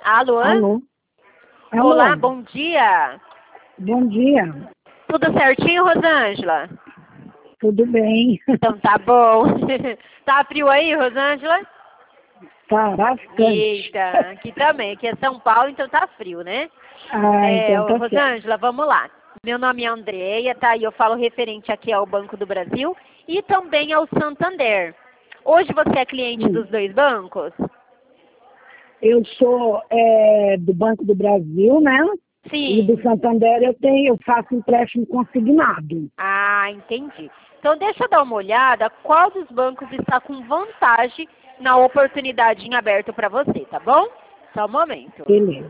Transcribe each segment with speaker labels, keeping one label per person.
Speaker 1: Alô?
Speaker 2: Alô?
Speaker 1: Olá,
Speaker 2: Alô?
Speaker 1: bom dia.
Speaker 2: Bom dia.
Speaker 1: Tudo certinho, Rosângela?
Speaker 2: Tudo bem?
Speaker 1: Então tá bom. Tá frio aí, Rosângela?
Speaker 2: Tá bastante.
Speaker 1: Eita, aqui também. Aqui é São Paulo, então tá frio, né?
Speaker 2: Então tá certo.
Speaker 1: Rosângela, vamos lá. Meu nome é Andréia, tá? E eu falo referente aqui ao Banco do Brasil e também ao Santander. Hoje você é cliente dos dois bancos?
Speaker 2: Eu sou do Banco do Brasil, né?
Speaker 1: Sim.
Speaker 2: E do Santander eu faço empréstimo consignado.
Speaker 1: Ah, entendi. Então deixa eu dar uma olhada qual dos bancos está com vantagem na oportunidade em aberto para você, tá bom? Só um momento.
Speaker 2: Beleza.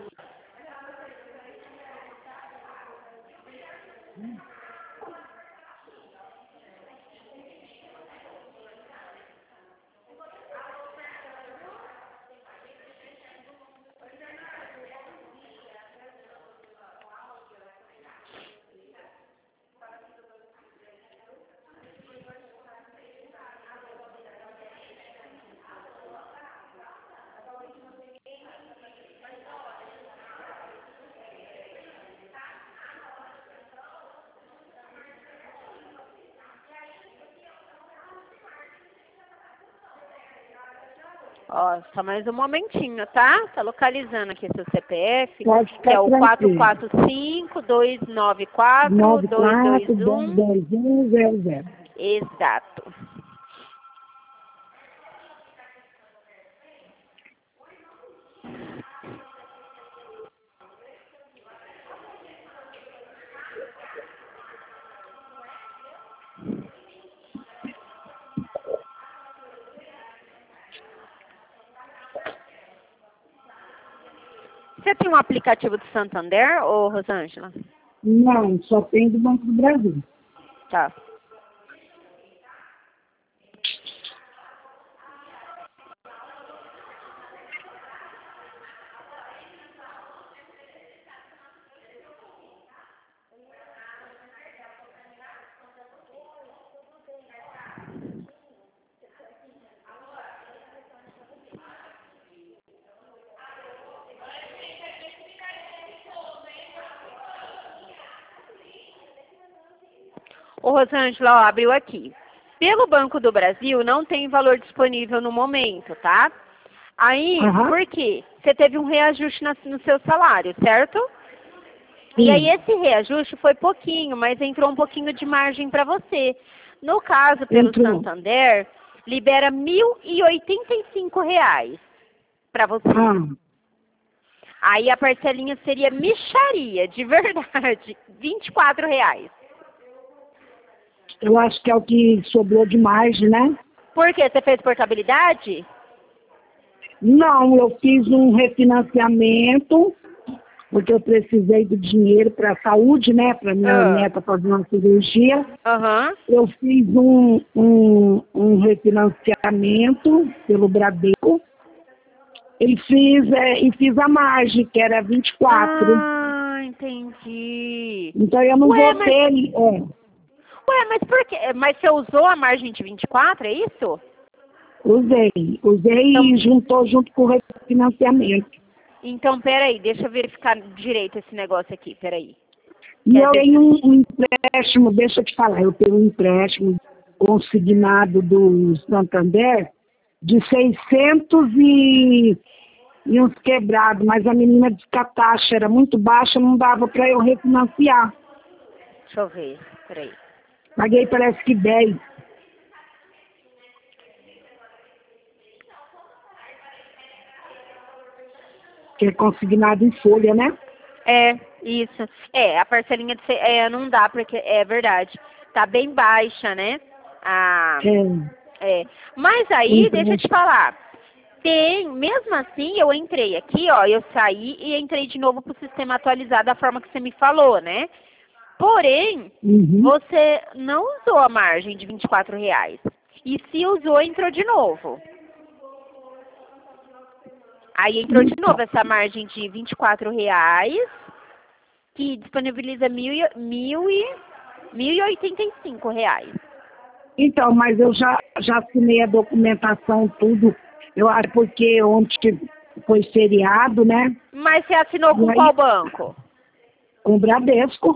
Speaker 1: Ó, só mais um momentinho, tá? Tá localizando aqui seu CPF,
Speaker 2: Pode
Speaker 1: que
Speaker 2: ficar
Speaker 1: é o
Speaker 2: tranquilo.
Speaker 1: 445-294-221.
Speaker 2: 94-221-00.
Speaker 1: Exato. Você tem um aplicativo do Santander, ô Rosângela?
Speaker 2: Não, só tem do Banco do Brasil.
Speaker 1: Tá. Ô Rosângela, ó, abriu aqui. Pelo Banco do Brasil, não tem valor disponível no momento, tá? Aí, por quê? Você teve um reajuste no seu salário, certo?
Speaker 2: Sim.
Speaker 1: E aí esse reajuste foi pouquinho, mas entrou um pouquinho de margem para você. No caso, pelo
Speaker 2: Entrou.
Speaker 1: Santander, libera R$ 1.085 para você. Aí a parcelinha seria mixaria, de verdade, R$ 24.
Speaker 2: Eu acho que é o que sobrou de margem, né?
Speaker 1: Por quê? Você fez portabilidade?
Speaker 2: Não, eu fiz um refinanciamento, porque eu precisei do dinheiro para a saúde, né? Para minha neta fazer uma cirurgia. Eu fiz um refinanciamento pelo Bradesco e fiz a margem, que era 24.
Speaker 1: Ah, entendi.
Speaker 2: Então eu não vou ter.
Speaker 1: Ué, mas por quê? Mas você usou a margem de 24, é isso?
Speaker 2: Usei então, e juntou junto com o refinanciamento.
Speaker 1: Então, peraí, deixa eu verificar direito esse negócio aqui, peraí.
Speaker 2: E eu tenho um empréstimo, deixa eu te falar, eu tenho um empréstimo consignado do Santander de 600 e uns quebrados, mas a menina disse que a taxa era muito baixa, não dava para eu refinanciar.
Speaker 1: Deixa eu ver, peraí.
Speaker 2: Paguei parece que 10. Que é consignado em folha, né?
Speaker 1: É, isso. A parcelinha não dá, porque é verdade. Tá bem baixa, né? Mas aí, deixa eu te falar. Mesmo assim, eu entrei aqui, ó, eu saí e entrei de novo pro sistema atualizado da forma que você me falou, né? Porém, você não usou a margem de R$ 24. E se usou, entrou de novo. Aí entrou de novo essa margem de R$ 24, que disponibiliza R$ 1.085.
Speaker 2: Então, mas eu já assinei a documentação, tudo. Eu acho porque ontem foi feriado, né?
Speaker 1: Mas você assinou com qual banco?
Speaker 2: Com o Bradesco.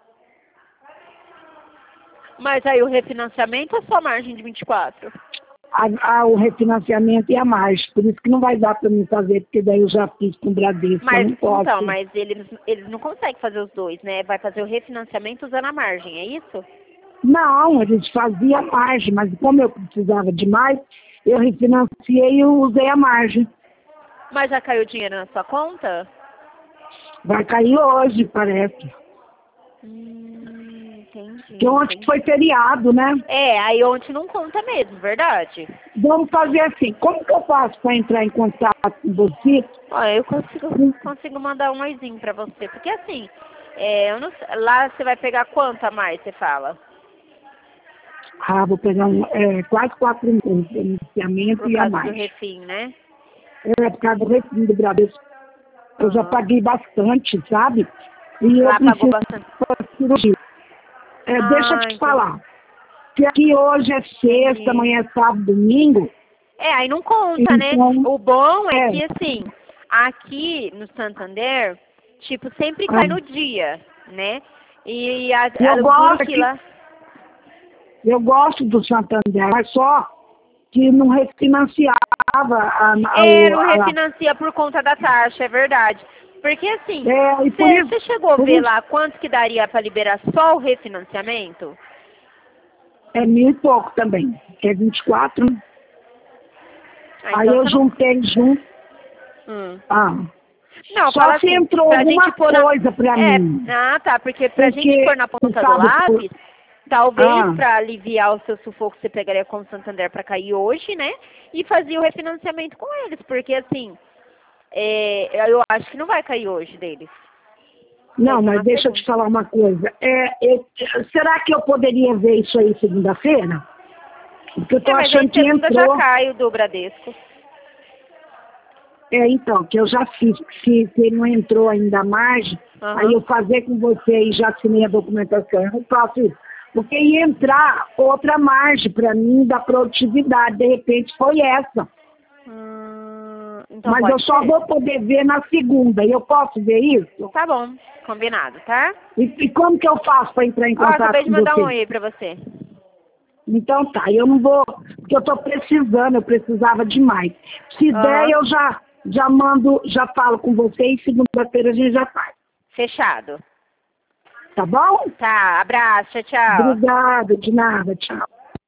Speaker 1: Mas aí o refinanciamento ou só margem de 24?
Speaker 2: O refinanciamento e a margem. Por isso que não vai dar para mim fazer, porque daí eu já fiz com o Bradesco.
Speaker 1: Mas,
Speaker 2: eu não posso.
Speaker 1: então, mas eles não conseguem fazer os dois, né? Vai fazer o refinanciamento usando a margem, é isso?
Speaker 2: Não, eles faziam a margem, mas como eu precisava de mais, eu refinanciei e usei a margem.
Speaker 1: Mas já caiu dinheiro na sua conta?
Speaker 2: Vai cair hoje, parece.
Speaker 1: Entendi.
Speaker 2: Porque ontem foi feriado, né?
Speaker 1: Aí ontem não conta mesmo, verdade?
Speaker 2: Vamos fazer assim, como que eu faço para entrar em contato com você?
Speaker 1: Eu consigo mandar um oizinho pra você, porque assim, eu não sei, lá você vai pegar quanto a mais, você fala?
Speaker 2: Vou pegar quase 4 mil de financiamento e a mais.
Speaker 1: Por causa do refim, né?
Speaker 2: Por causa do refim do Bradesco. Eu já paguei bastante, sabe? E
Speaker 1: lá
Speaker 2: eu
Speaker 1: pagou bastante.
Speaker 2: Cirurgia. Deixa eu te falar. Que aqui hoje é sexta, amanhã é sábado, domingo.
Speaker 1: Aí não conta, então, né? O bom é que, assim, aqui no Santander, tipo, sempre cai no dia, né? E
Speaker 2: eu gosto do Santander, mas só que não refinanciava.
Speaker 1: Não refinancia por conta da taxa, é verdade. Porque, assim, você chegou a ver lá quanto que daria para liberar só o refinanciamento?
Speaker 2: É 1.000 e pouco também, que é 24. Aí então eu juntei junto.
Speaker 1: Não,
Speaker 2: só se entrou alguma coisa pra mim.
Speaker 1: Tá, porque pra gente pôr na ponta do lápis, talvez pra aliviar o seu sufoco, você pegaria com o Santander pra cair hoje, né? E fazia o refinanciamento com eles, porque assim, eu acho que não vai cair hoje deles.
Speaker 2: Não, mas deixa eu te falar uma coisa. Será que eu poderia ver isso aí segunda-feira? Porque eu tô achando que entrou...
Speaker 1: já caiu do Bradesco.
Speaker 2: Então, que eu já fiz. Se não entrou ainda a margem, aí eu fazer com você e já assinei a documentação. Eu não faço isso. Porque ia entrar outra margem para mim da produtividade. De repente foi essa.
Speaker 1: Então
Speaker 2: mas eu só vou poder ver na segunda. E eu posso ver isso?
Speaker 1: Tá bom, combinado, tá?
Speaker 2: E como que eu faço para entrar em contato com você?
Speaker 1: Acabei de mandar um oi pra você.
Speaker 2: Então tá, eu não vou, porque eu tô precisando, eu precisava demais. Se der, eu já mando, já falo com você e segunda-feira a gente já faz.
Speaker 1: Fechado.
Speaker 2: Tá bom?
Speaker 1: Tá, abraço, tchau.
Speaker 2: Obrigada, de nada, tchau.